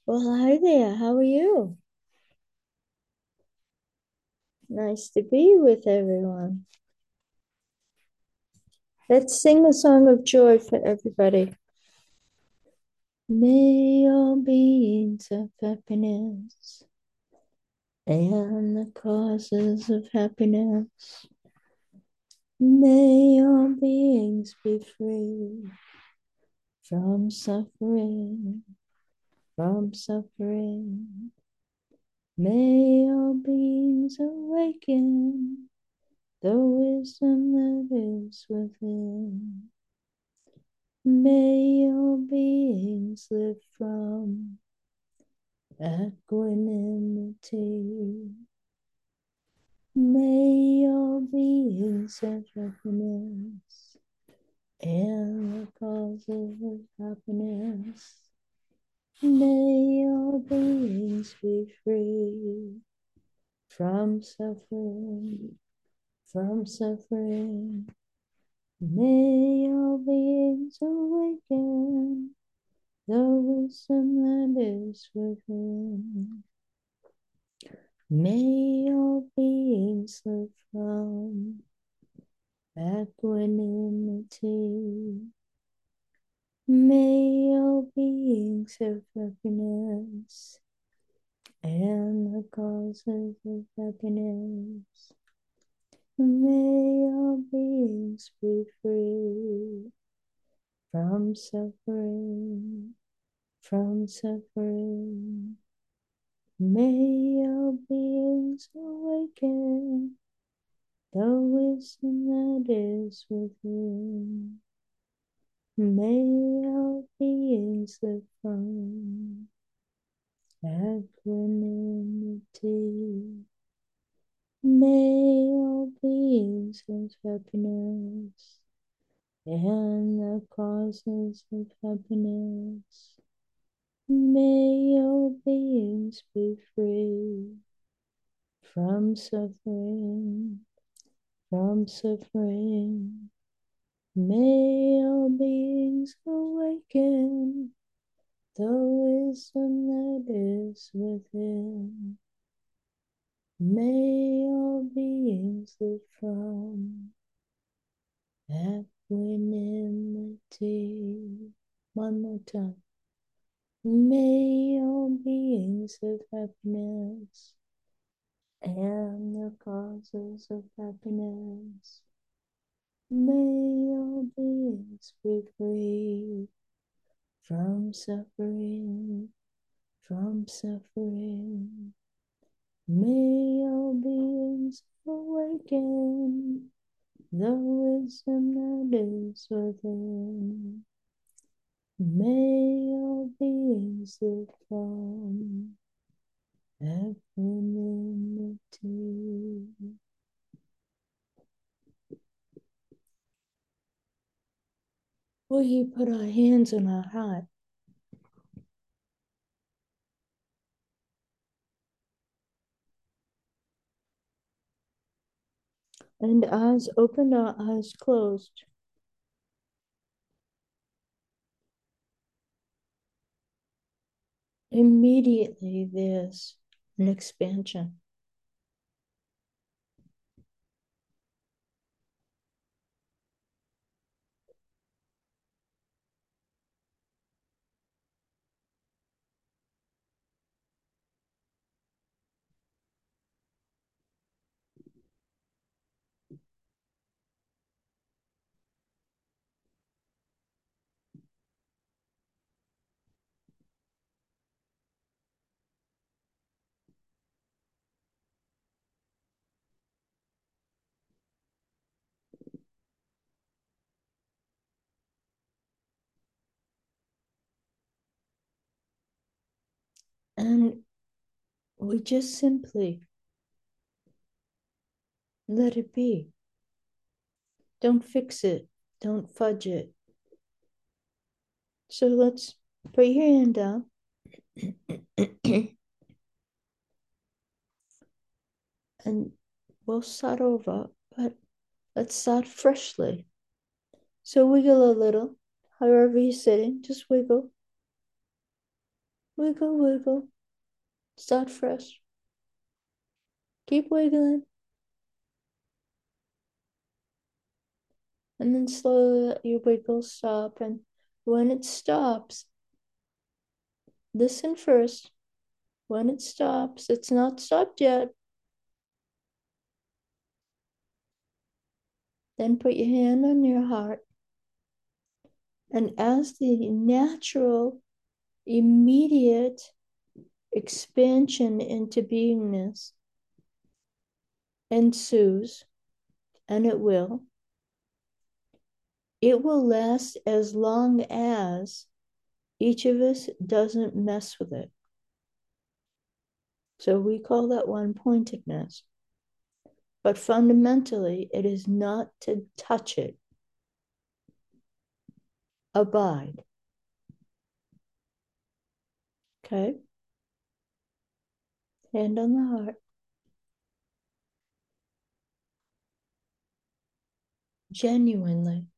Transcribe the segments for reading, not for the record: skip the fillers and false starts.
Well, hi there. How are you? Nice to be with everyone. Let's sing a song of joy for everybody. May all beings of happiness and the causes of happiness. May all beings be free from suffering, from suffering. May all beings awaken the wisdom that is within. May all beings live from equanimity. May all beings have happiness and the causes of happiness. May all beings be free from suffering, from suffering. May all beings awaken the wisdom that is within. May all beings live from equanimity. May all beings have happiness and the causes of happiness. May all beings be free from suffering, from suffering. May all beings awaken the wisdom that is within. May all beings live from equanimity. May all beings have happiness and the causes of happiness. May all beings be free from suffering, from suffering. May all beings awaken the wisdom that is within. May all beings live from equanimity. One more time. May all beings have happiness and the causes of happiness. May all beings be free from suffering, from suffering. May all beings awaken the wisdom that is within. May all beings live from equanimity. We put our hands on our heart and eyes open, our eyes closed. Immediately there's an expansion. And we just simply let it be. Don't fix it. Don't fudge it. So let's put your hand down. And we'll start over, but let's start freshly. So wiggle a little, however you're sitting, just wiggle. Wiggle, wiggle. Start fresh. Keep wiggling. And then slowly let your wiggle stop. And when it stops, listen first. When it stops, it's not stopped yet. Then put your hand on your heart. And as the natural, immediate expansion into beingness ensues, and it will last as long as each of us doesn't mess with it. So we call that one pointedness. But fundamentally, it is not to touch it. Abide. Okay? Hand on the heart. Genuinely,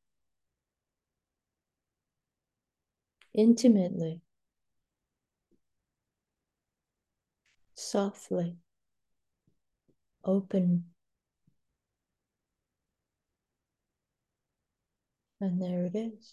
intimately, softly, open. And there it is.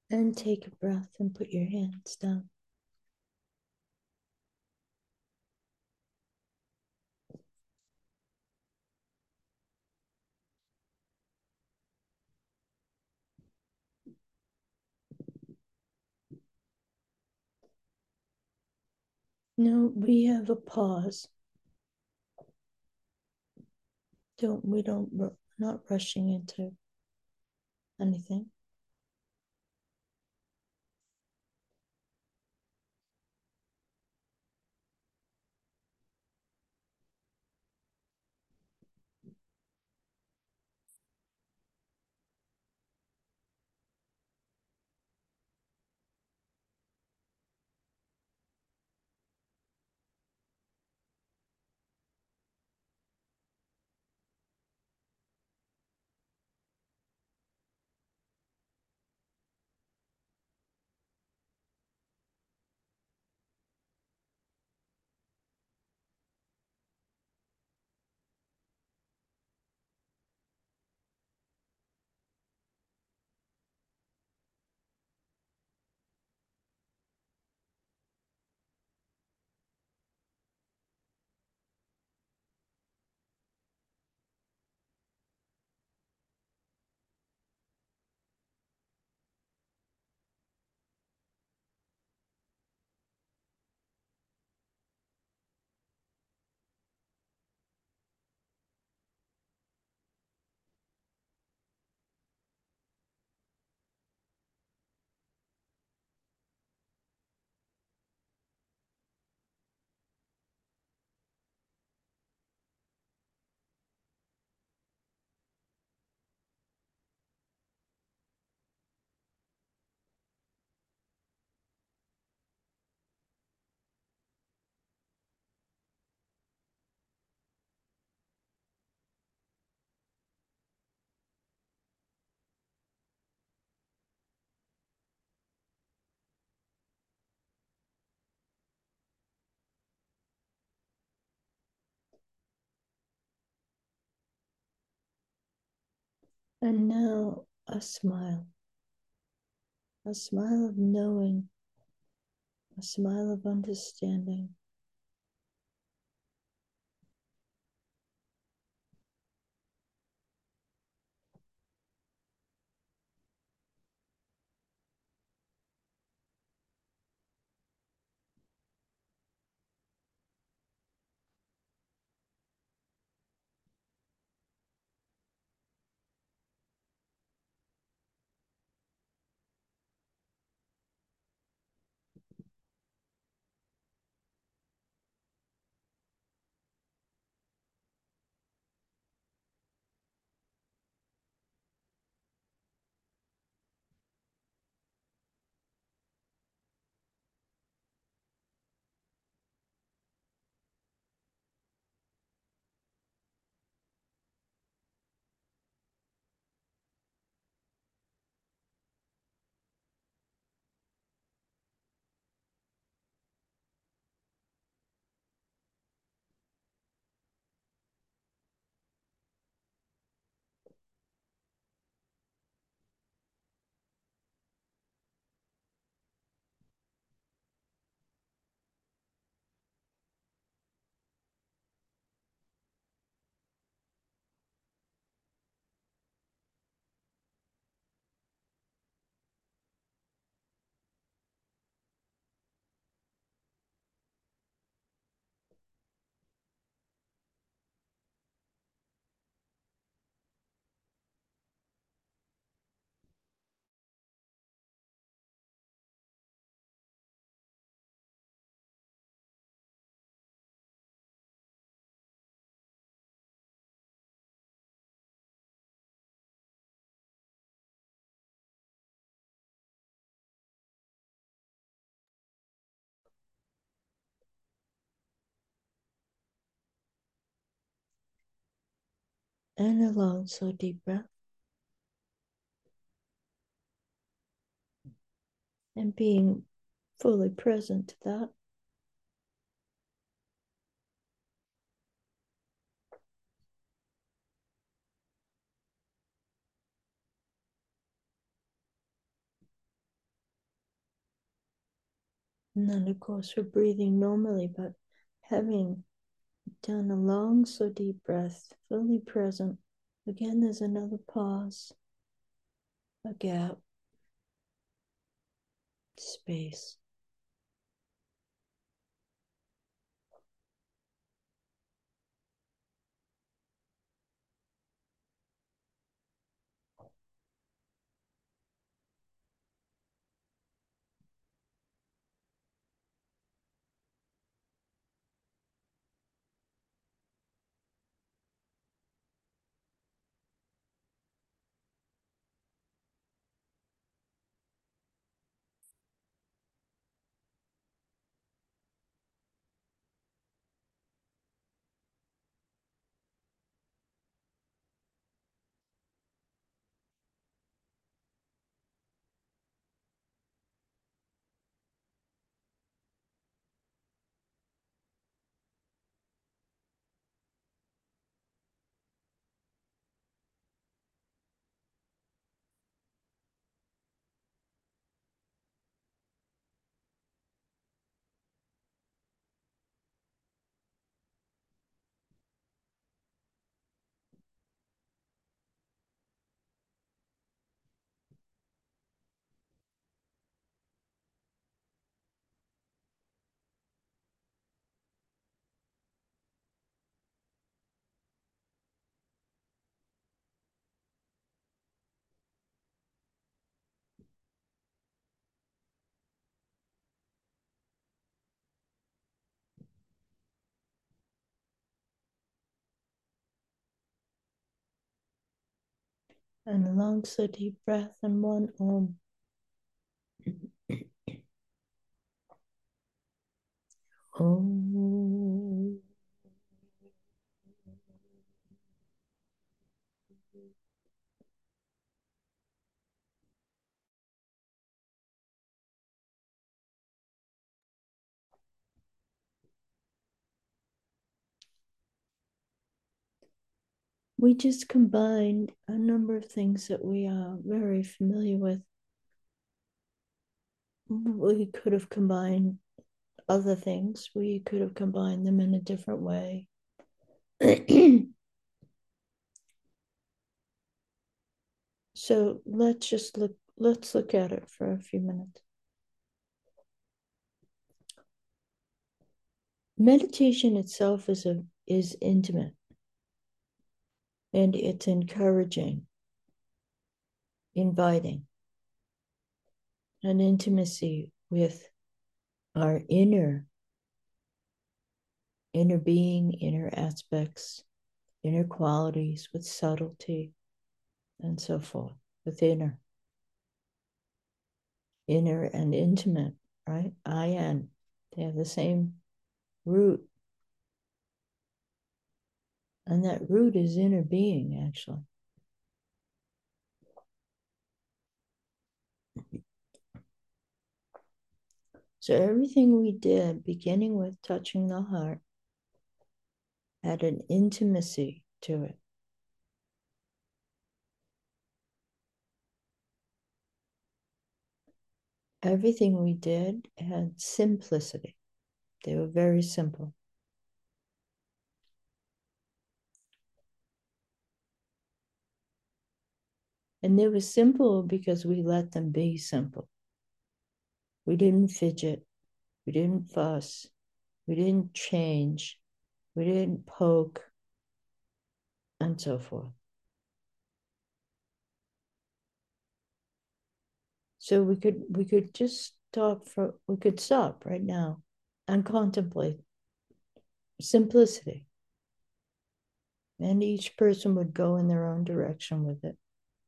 And take a breath and put your hands down. No, we have a pause. We're not rushing into anything. And now a smile of knowing, a smile of understanding. And a long, slow, deep breath. And being fully present to that. And then, of course, we're breathing normally, but having done a long, slow, deep breath, fully present. Again, there's another pause, a gap, space. And a long, slow, deep breath, and one Om. Om. We just combined a number of things that we are very familiar with. We could have combined other things, we could have combined them in a different way. So let's look at it for a few minutes. Meditation itself is intimate, and it's encouraging, inviting, an intimacy with our inner being, inner aspects, inner qualities, with subtlety and so forth, with inner and intimate, right? IN, they have the same root. And that root is inner being, actually. So everything we did, beginning with touching the heart, had an intimacy to it. Everything we did had simplicity. They were very simple. And they were simple because we let them be simple. We didn't fidget. We didn't fuss. We didn't change. We didn't poke, and so forth. So we could just we could stop right now and contemplate simplicity. And each person would go in their own direction with it.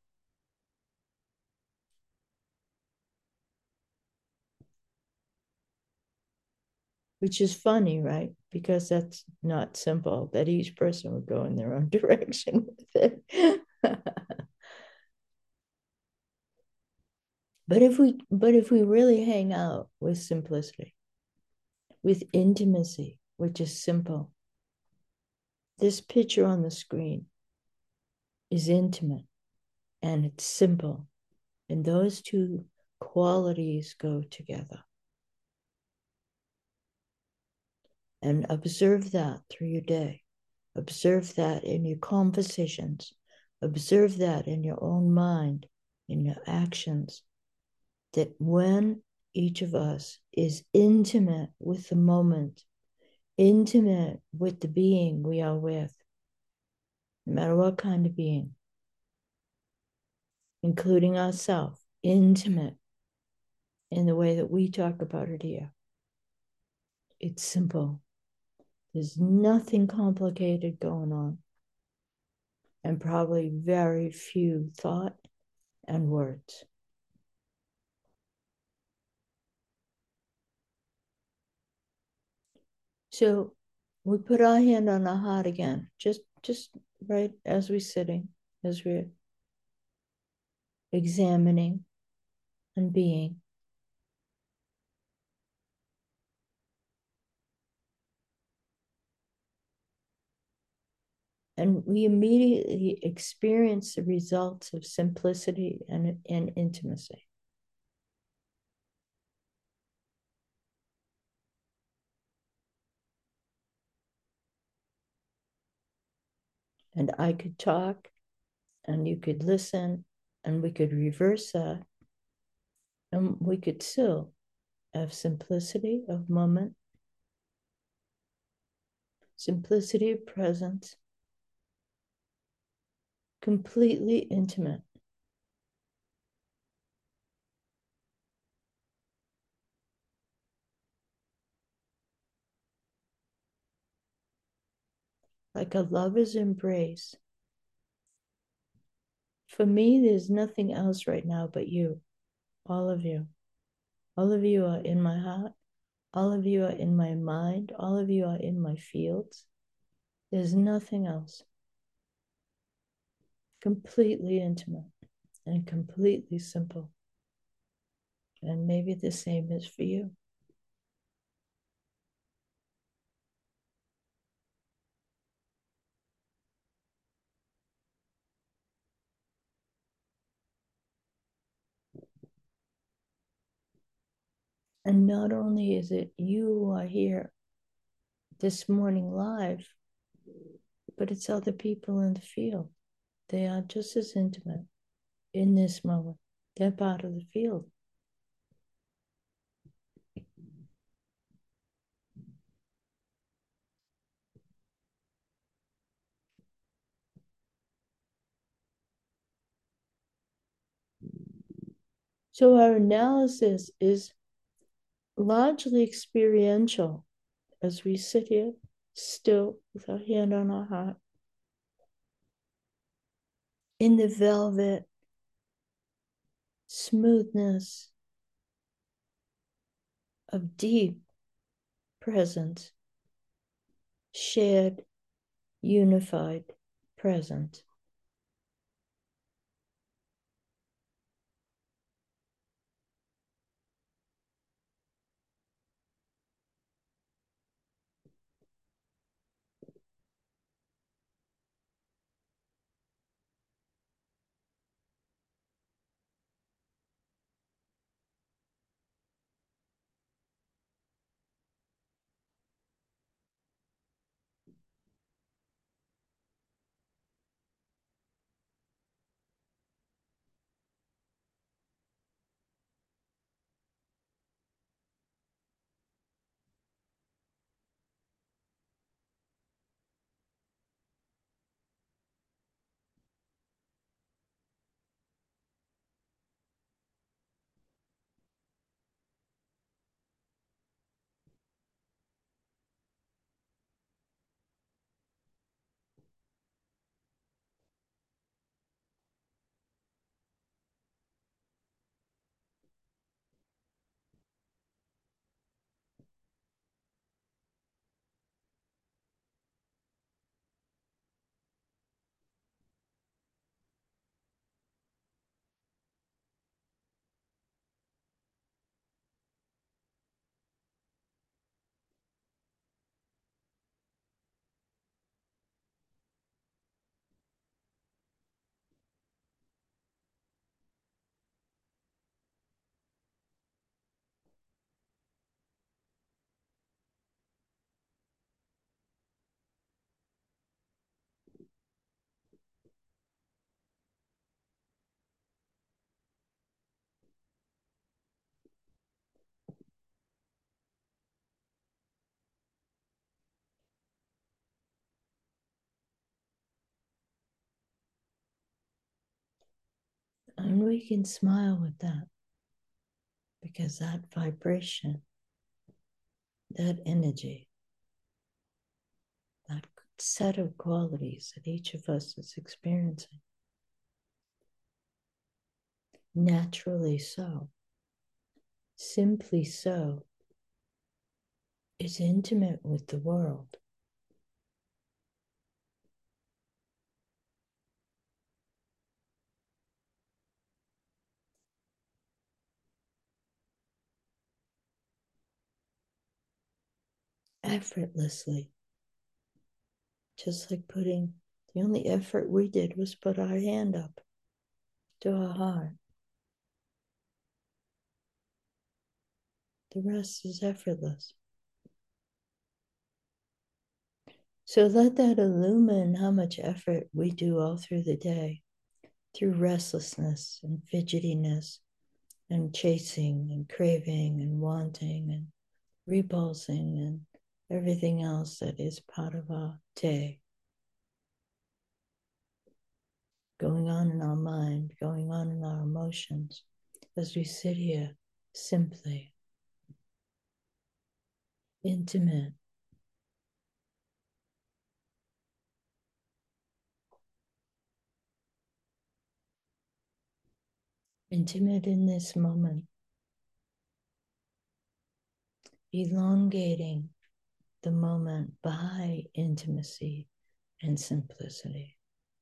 Which is funny, right? Because that's not simple, that each person would go in their own direction with it. But if we really hang out with simplicity, with intimacy, which is simple, this picture on the screen is intimate and it's simple. And those two qualities go together. And observe that through your day. Observe that in your conversations. Observe that in your own mind, in your actions. That when each of us is intimate with the moment, intimate with the being we are with, no matter what kind of being, including ourselves, intimate in the way that we talk about it here. It's simple. There's nothing complicated going on, and probably very few thought and words. So we put our hand on our heart again, just right as we're sitting, as we're examining and being. And we immediately experience the results of simplicity and intimacy. And I could talk and you could listen and we could reverse that and we could still have simplicity of moment, simplicity of presence, completely intimate. Like a lover's embrace. For me, there's nothing else right now but you, all of you. All of you are in my heart. All of you are in my mind. All of you are in my fields. There's nothing else. Completely intimate and completely simple. And maybe the same is for you. And not only is it you who are here this morning live, but it's other people in the field. They are just as intimate in this moment. They're part of the field. So our analysis is largely experiential as we sit here still with our hand on our heart in the velvet smoothness of deep presence, shared, unified presence. And we can smile with that because that vibration, that energy, that set of qualities that each of us is experiencing, naturally so, simply so, is intimate with the world. Effortlessly, just like the only effort we did was put our hand up to our heart. The rest is effortless. So let that illumine how much effort we do all through the day, through restlessness and fidgetiness and chasing and craving and wanting and repulsing and everything else that is part of our day. Going on in our mind, going on in our emotions, as we sit here simply, intimate, intimate in this moment, elongating the moment by intimacy and simplicity.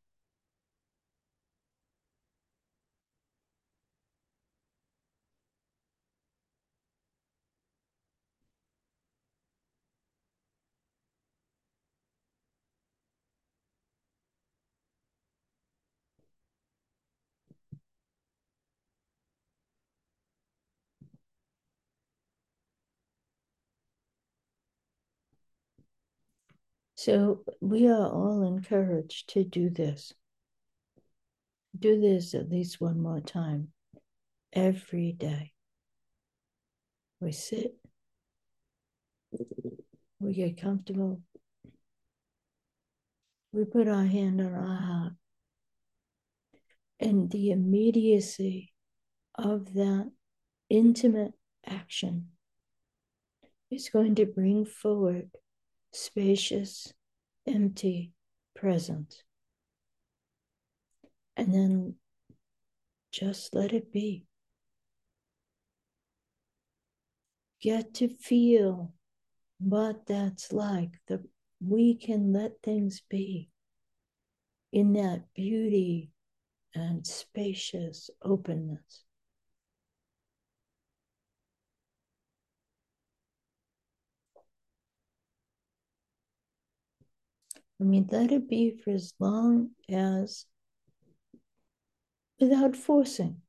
So we are all encouraged to do this. Do this at least one more time every day. We sit, we get comfortable, we put our hand on our heart, and the immediacy of that intimate action is going to bring forward spacious, empty presence. And then just let it be. Get to feel what that's like, that we can let things be in that beauty and spacious openness. I mean, let it be for as long as, without forcing.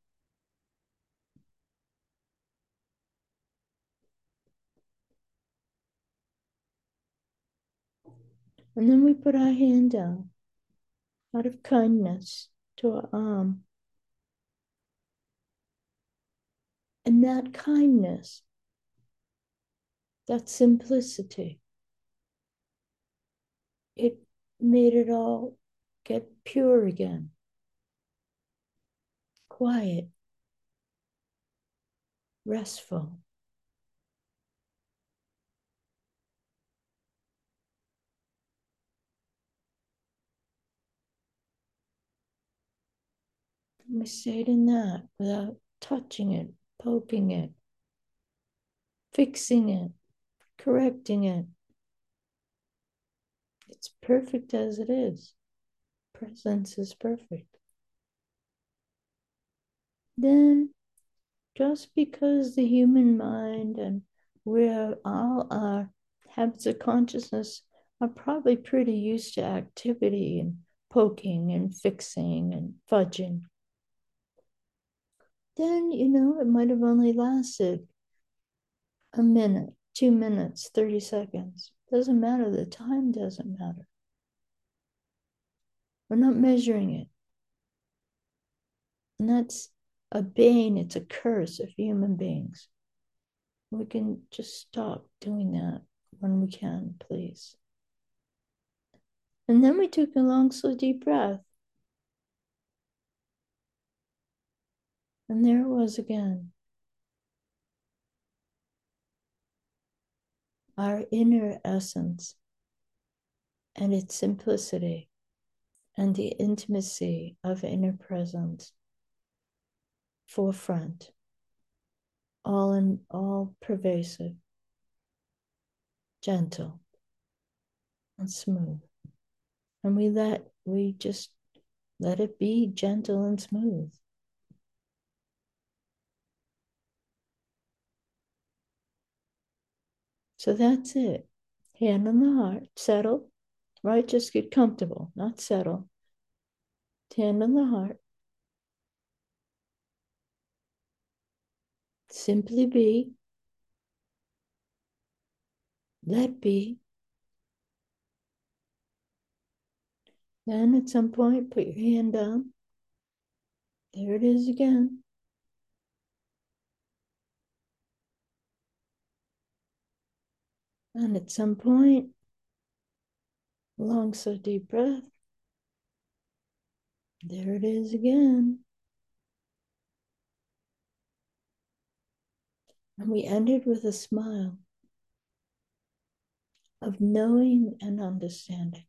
And then we put our hand down out of kindness to our arm. And that kindness, that simplicity, it made it all get pure again, quiet, restful. And we stayed in that without touching it, poking it, fixing it, correcting it. It's perfect as it is. Presence is perfect. Then, just because the human mind and where all our habits of consciousness are probably pretty used to activity and poking and fixing and fudging, then, it might have only lasted a minute, 2 minutes, 30 seconds. Doesn't matter. The time doesn't matter. We're not measuring it. And that's a bane, it's a curse of human beings. We can just stop doing that when we can, please. And then we took a long, slow, deep breath. And there it was again. Our inner essence and its simplicity and the intimacy of inner presence, forefront, all pervasive, gentle and smooth. And we just let it be gentle and smooth. So that's it. Hand on the heart, settle, right? Just get comfortable, not settle. Hand on the heart. Simply be, let be. Then at some point, put your hand down. There it is again. And at some point, long, so deep breath. There it is again. And we ended with a smile of knowing and understanding.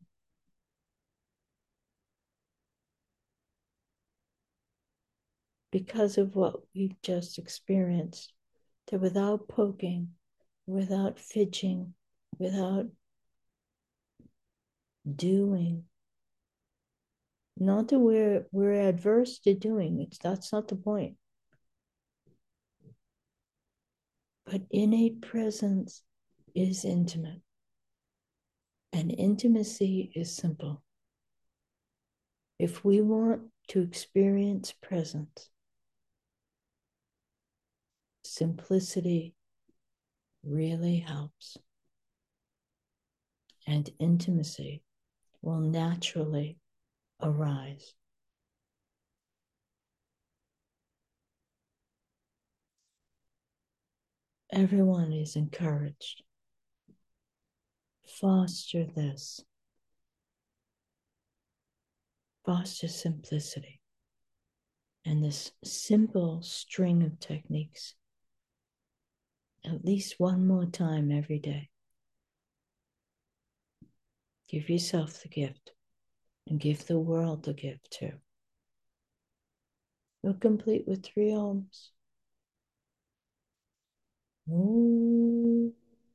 Because of what we've just experienced, that without poking, without fidgeting, without doing, not that we're adverse to doing, that's not the point. But innate presence is intimate, and intimacy is simple. If we want to experience presence, simplicity really helps, and intimacy will naturally arise. Everyone is encouraged. Foster this. Foster simplicity. And this simple string of techniques at least one more time every day. Give yourself the gift and give the world the gift too. You're complete with 3 Oms. Ooh.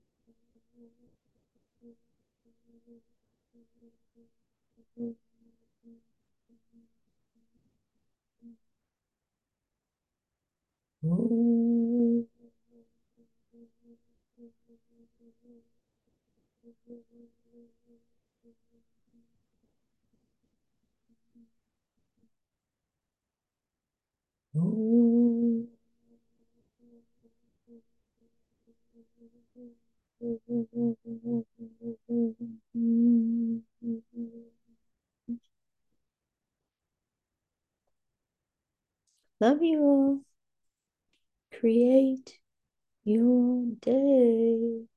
Ooh. Ooh. Love you all. Create your day.